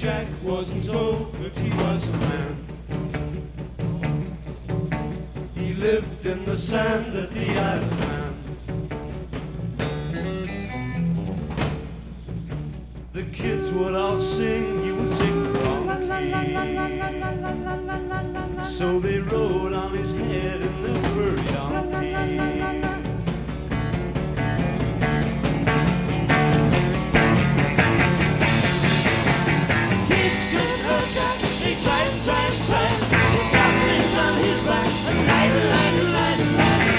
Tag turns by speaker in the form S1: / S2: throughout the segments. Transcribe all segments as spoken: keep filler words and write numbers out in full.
S1: Jack wasn't old, but he was a man. He lived in the sand at the Isle of Man. The kids would all sing, he would sing the wrong key. So they rode on his head in the furry donkey. Kids couldn't hurt Jack, they tried and tried and tried. They got things on his back and lied and lied and lied and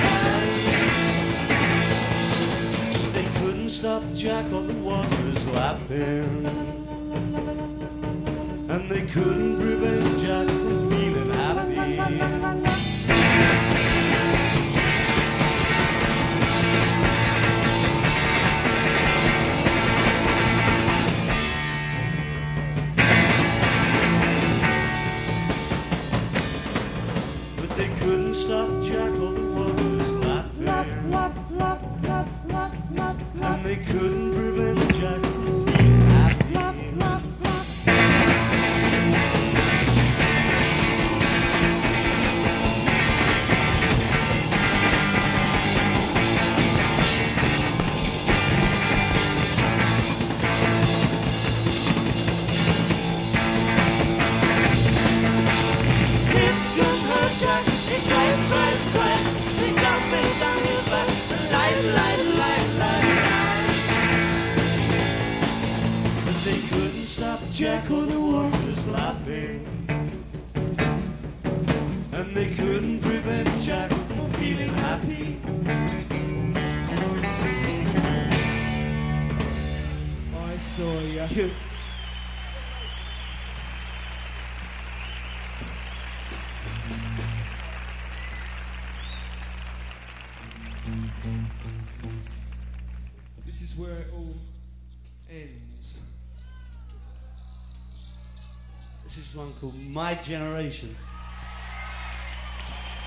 S1: lied and lied. They couldn't stop Jack on the water's lapping, and they couldn't prevent Jack from feeling happy. But they couldn't stop Jack on the water's lapping, and they couldn't prevent Jack from feeling happy. Kids couldn't hurt Jack, they tried and tried and tried. They got things on his back and lied and lied and lied and lied and lied. But they couldn't stop Jack on the water's lapping, and they couldn't prevent Jack from feeling happy.
S2: I saw ya.
S1: You-
S2: This is where it all ends.
S1: This is one called My Generation.